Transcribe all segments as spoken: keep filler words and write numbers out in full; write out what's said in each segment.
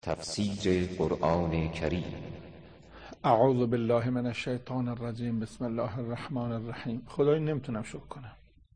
تفسیر قرآن کریم. اعوذ بالله من الشیطان الرجیم. بسم الله الرحمن الرحیم. خدای نمیتونم شکر کنم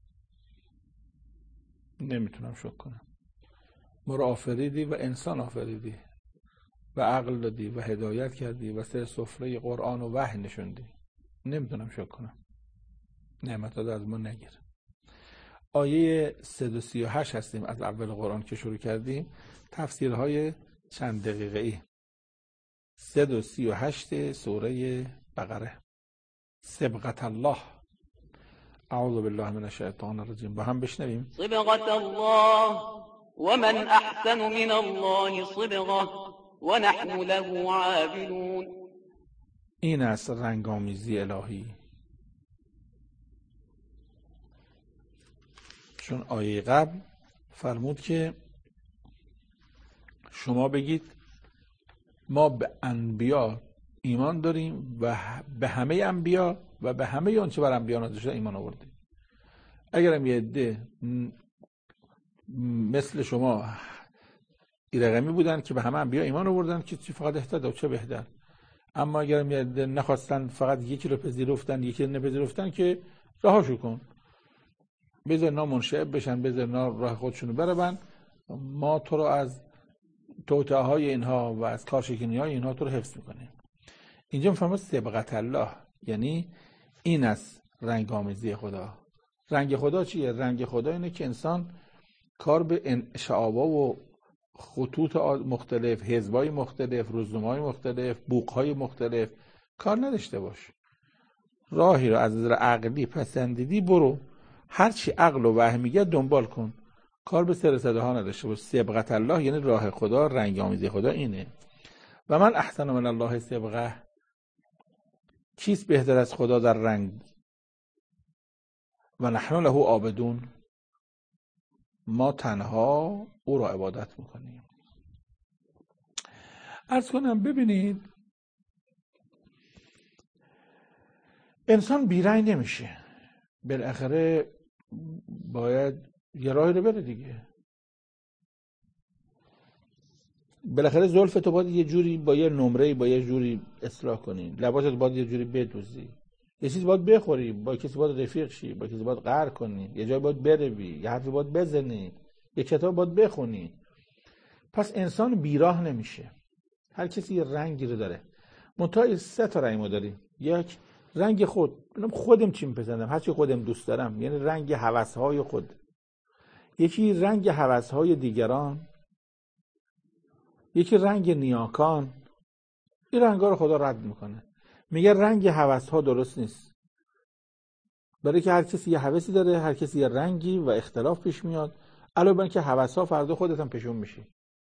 نمیتونم شکر کنم ما را آفریدی و انسان آفریدی و عقل دادی و هدایت کردی و سر سفره قرآن و وحی نشوندی. نمیتونم شکر کنم. نعمتات از ما نگیر. آیه صد و سی و هشت هستیم از اول قرآن که شروع کردیم. تفسیرهای چند دقیقه ای. صد و سی و هشت سوره بقره. صبغت الله. اعوذ بالله من الشیطان الرجیم. با هم بشنویم. صبغت الله ومن احسن من الله صبغه ونحن له عابدون. این است رنگامیزی الهی. چون آیه قبل فرمود که شما بگید ما به انبیا ایمان داریم و به همه انبیا و به همه اون چه بر انبیا نازل شده ایمان آوردیم. اگرم یه عده مثل شما ایرقمی بودن که به همه انبیا ایمان آوردن که چی فقط اهتدوا چه بهتر. اما اگرم یه عده نخواستن فقط یکی رو پذیرفتن یکی رو نپذیرفتن که راهاشو کن. بذار اینا منشعب بشن، بذار اینا راه خودشونو برن. ما تو رو از توطئه های اینها و از کارشکنی های اینها تو رو حفظ میکنیم. اینجا میفهمه صبغت الله یعنی این است رنگ آمیزی خدا. رنگ خدا چیه؟ رنگ خدا اینه که انسان کار به شعابا و خطوط مختلف، حزبای مختلف، رزومهای مختلف، بوقهای مختلف کار نداشته باش. راهی رو از نظر عقلی پسندیدی برو، هرچی عقل و وحی میگه دنبال کن، کار به سر صداها نداشته باش. صبغت الله یعنی راه خدا، رنگ آمیزی خدا اینه. و من احسن من الله صبغه. کیست بهتر از خدا در رنگ؟ و نحن له عابدون. ما تنها او را عبادت میکنیم. عرض کنم ببینید انسان بیرنگ نمیشه. بالاخره باید یه راهی رو بره دیگه. بالاخره زلف تو باید یه جوری با یه نمره‌ای با یه جوری اصلاح کنی، لباست باید یه جوری بدوزی، یه چیز باید بخوری، با کسی باید رفیق شی، با کسی باید قهر کنی، یه جای باید بروی، یه حرفی باید بزنی، یه کتاب باید بخونی. پس انسان بیراه نمیشه. هر کسی یه رنگی رو داره. منتها سه تا رنگ ما داریم. یک رنگ خود، خودم چی میپسندم، هر چی خودم دوست دارم، یعنی رنگ هوس‌های خود. یکی رنگ هوس‌های دیگران، یکی رنگ نیاکان. این رنگا رو خدا رد میکنه. میگه رنگ هوس‌ها درست نیست. برای که هر کسی یه هوسی داره، هر کسی یه رنگی و اختلاف پیش میاد. علاوه بر اینکه هوس‌ها فردا خودت هم پیشون میشی.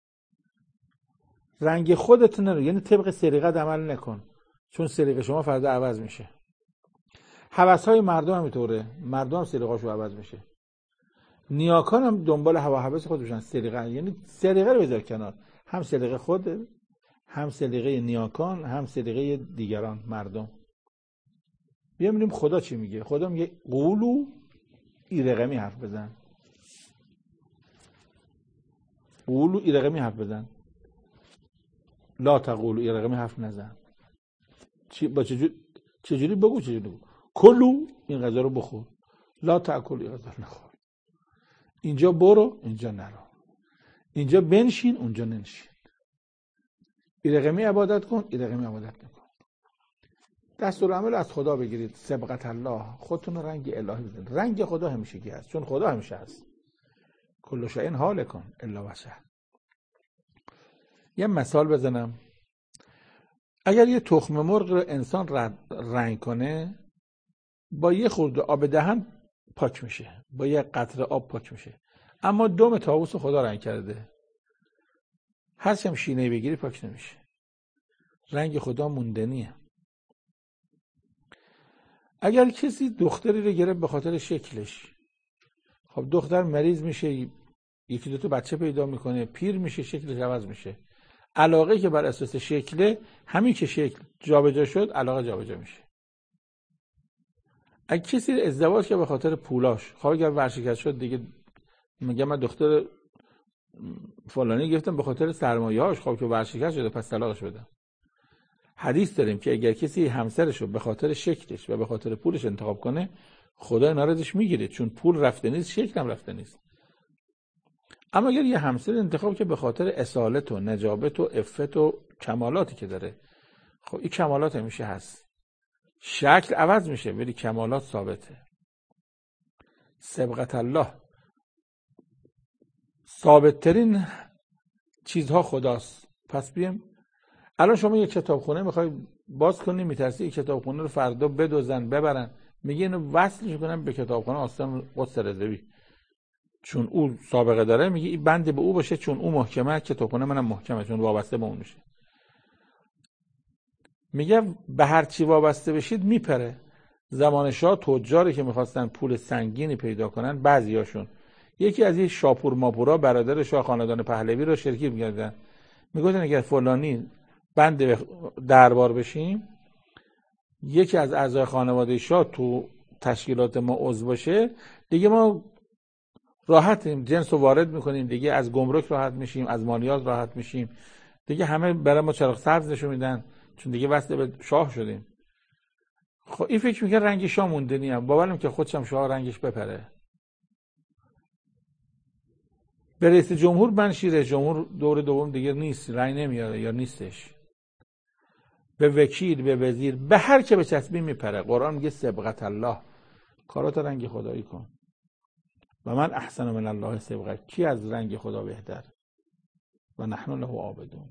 رنگ خودت نرو، یعنی طبق سلیقت عمل نکن، چون سلیقه شما فردا عوض میشه. هوس‌های مردم هم اینطوره، مردم هم سلیقه‌شون عوض میشه. نیاکان هم دنبال هوا هوس خود بشن. سلیقه یعنی سلیقه رو بذار کنار، هم سلیقه خود، هم سلیقه نیاکان، هم سلیقه دیگران مردم. بیام ببینیم خدا چی میگه. خدا میگه قولو ایرقمی حرف بزن. قولو ایرقمی حرف بزن. لا تقولو ایرقمی حرف نزن. چی با چجوری چجوری بگو چجوری بگو. کلو این غذا رو بخور. لا تاکل این غذا رو نخور. اینجا برو اینجا نرو. اینجا بنشین اونجا ننشین. ایرقمی عبادت کن ایرقمی عبادت نکن. دستور عمل از خدا بگیرید. صبغت الله. خودتون رنگ الهی بزنید. رنگ خدا همیشگی هست، چون خدا همیشه هست. کل شیء هالک الا وجهه. یه مثال بزنم. اگر یه تخم مرغ رو انسان رنگ کنه، با یه خورده آب دهن پاک میشه، با یه قطره آب پاک میشه. اما دم طاووس خدا رنگ کرده، هرچی هم شینه‌ای بگیری پاک نمیشه. رنگ خدا موندنیه. اگر کسی دختری رو گرفت به خاطر شکلش، خب دختر مریض میشه، یکی دو تا بچه پیدا میکنه، پیر میشه، شکلش عوض میشه. علاقه که بر اساس شکله، همین که شکل جابجا شد علاقه جابجا میشه. اگه کسی ازدواج که به خاطر پولاش، خب اگر ورشکست شد دیگه میگه من دختر فلانی گرفتم به خاطر سرمایه‌اش، خب که ورشکست شده پس طلاقش بدم. حدیث داریم که اگر کسی همسرش رو به خاطر شکلش و به خاطر پولش انتخاب کنه، خدا اینا رو ازش میگیره، چون پول رفته نیست، شکل هم رفته نیست. اما اگر یه همسر انتخاب که به خاطر اصالت و نجابت و عفت و کمالاتی که داره، خب این کمالات همیشه هست، شکل عوض میشه ولی کمالات ثابته. سبقت الله، ثابت ترین چیزها خداست. پس بیم الان شما یک کتابخونه میخوای باز کنی، میترسی این کتابخونه رو فردا بدزدن ببرن، میگه اینو وصلش کنم به کتابخونه آستان قدس رضوی چون او سابقه داره، میگه این بند به او باشه چون او محکمه، کتابخونه منم محکمه چون وابسته به اون میشه. میگه به هر چی وابسته بشید میپره. زمان شاه تجاری که میخواستن پول سنگینی پیدا کنن، بعضیاشون یکی از این شاپور ماپورا برادر شاه خاندان پهلوی رو شرکی می‌کردن، میگفتن اگر فلانی بند دربار بشیم، یکی از اعضای خانواده شاه تو تشکیلات ما عضو باشه، دیگه ما راحتیم، جنس رو وارد میکنیم، دیگه از گمرک راحت میشیم، از مالیات راحت میشیم، دیگه همه برای ما چراغ سبز نشون میدن چون دیگه وصل به شاه شدیم. خب این فکر میکنه رنگ شاه موندنی هم، باورم که خودشم شاه رنگش بپره. به رئیس جمهور بنشی، رئیس جمهور دور دوم دیگه نیست، رنگ نمیاره یا نیستش. به وکیل، به وزیر، به هر که به چسبی میپره. قرآن میگه سبقت الله، کارات رنگ خدایی کن. و من احسن من الله سبقه، کی از رنگ خدا بهتر؟ و نحن له عابدون.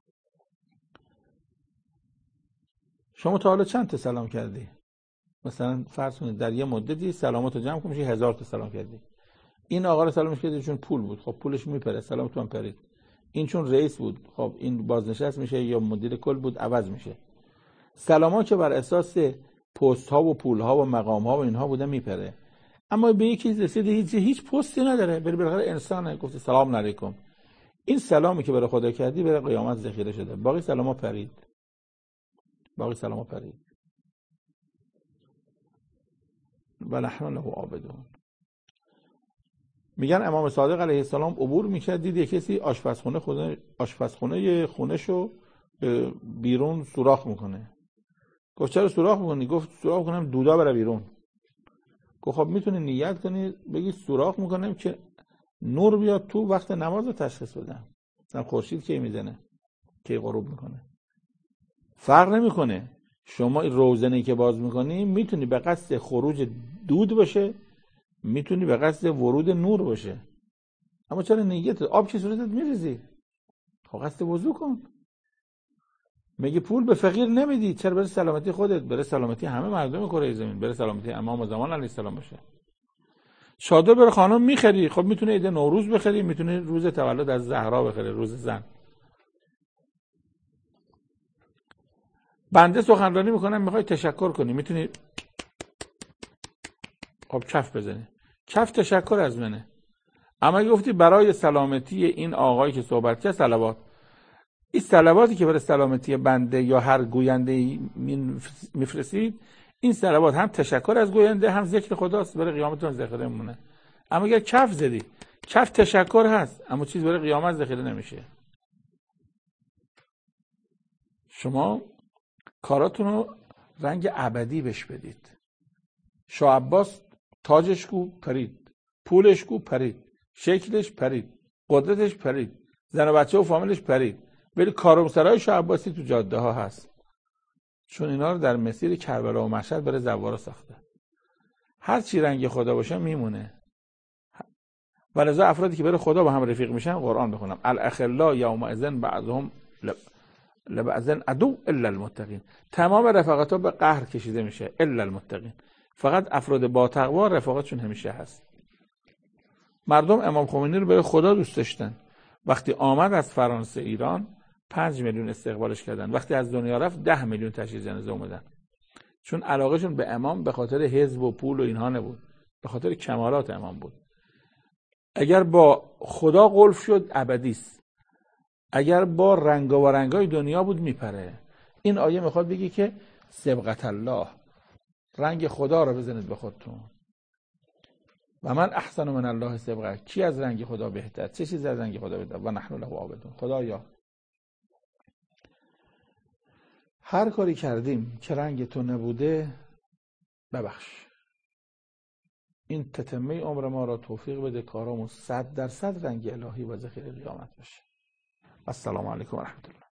شما تا حالا چند تا سلام کردی؟ مثلا فرض کنید در یه مدتی سلاماتو جمع کنی هزار تا سلام کردی. این آقا رو سلامش کردی چون پول بود، خب پولش میپره، سلامتون پرید. این چون رئیس بود، خب این بازنشست میشه، یا مدیر کل بود عوض میشه. سلاما که بر اساس پست ها و پول ها و مقام ها و اینها بوده میپره. اما به یکی رسیده هیچ هیچ پستی نداره، بری بالاخره انسانه، گفت سلام علیکم، این سلامی که برای خدا کردی برای قیامت ذخیره شده، باقی سلاما پرید، باقی سلاما پرید. و نحن له عابدون. میگن امام صادق علیه السلام عبور میکرد، دید یک کسی آشپزخونه خونه آشپزخونه خونه‌شو بیرون سوراخ میکنه. گفت چرا سوراخ میکنی؟ گفت سوراخ کنم دودا بره بیرون. گفت خب میتونی نیت کنی بگی سوراخ میکنم که نور بیاد تو وقت نماز رو تشخیص بدم. مثلا خورشید کی میزنه، کی غروب میکنه، فرق نمیکنه. شما این روزنه‌ای که باز میکنی میتونی به قصد خروج دود باشه، میتونی به قصد ورود نور باشه. اما چرا نیت آب که صورتت میریزی؟ خب قصد وضو کن. میگه پول به فقیر نمیدی، چرا؟ برای سلامتی خودت، برای سلامتی همه مردم کره زمین، برای سلامتی امام زمان علیه السلام باشه. چادر برای خانم میخری، خب میتونه عید نوروز بخری، میتونه روز تولد از زهرا بخری، روز زن. بنده سخنرانی میکنم، میخوای تشکر کنی، میتونی خب کف بزنی، کف تشکر از منه. اما گفتی برای سلامتی این آقایی که صحبت کرد صلوات، این صلواتی که برای سلامتی بنده یا هر گوینده میفرستید، این صلوات هم تشکر از گوینده هم ذکر خداست، برای قیامتتون ذخیره میمونه. اما اگر کف زدی، کف تشکر هست اما چیز برای قیامت ذخیره نمیشه. شما کاراتون رو رنگ ابدی بهش بدید. شاه عباس تاجش کو پرید، پولش کو پرید، شکلش پرید، قدرتش پرید، زن و بچه و فامیلش پرید، ولی کارمسرای شاه عباسی تو جاده ها هست، چون اینا رو در مسیر کربلا و مشهد برای زوارا ساخته. هر چی رنگ خدا باشه میمونه. ولذا افرادی که برای خدا با هم رفیق میشن قرآن بخونم، الاخلا یومئذ بعضهم لبعض عدو الا المتقین. تمام رفاقت‌ها به قهر کشیده میشه الا المتقین. فقط افراد با تقوا رفاقتشون همیشه هست. مردم امام خمینی رو برای خدا دوست داشتن. وقتی آمد از فرانسه ایران پنج میلیون استقبالش کردن، وقتی از دنیا رفت ده میلیون تشییع جنازه اومدن، چون علاقهشون به امام به خاطر حزب و پول و اینها نبود، به خاطر کمالات امام بود. اگر با خدا قلف شد ابدی است، اگر با رنگ و رنگای دنیا بود میپره. این آیه میخواد بگه که سبقت الله، رنگ خدا رو بزنید به خودتون. و من احسن من الله صبغه، کی از رنگ خدا بهتر، چه چیز از رنگ خدا بهتر، و نحن له عابدون. خدایا هر کاری کردیم که رنگ تو نبوده ببخش، این تتمه عمر ما را توفیق بده، کارامون صد درصد رنگ الهی و ذخیره قیامت بشه. السلام علیکم و رحمت الله.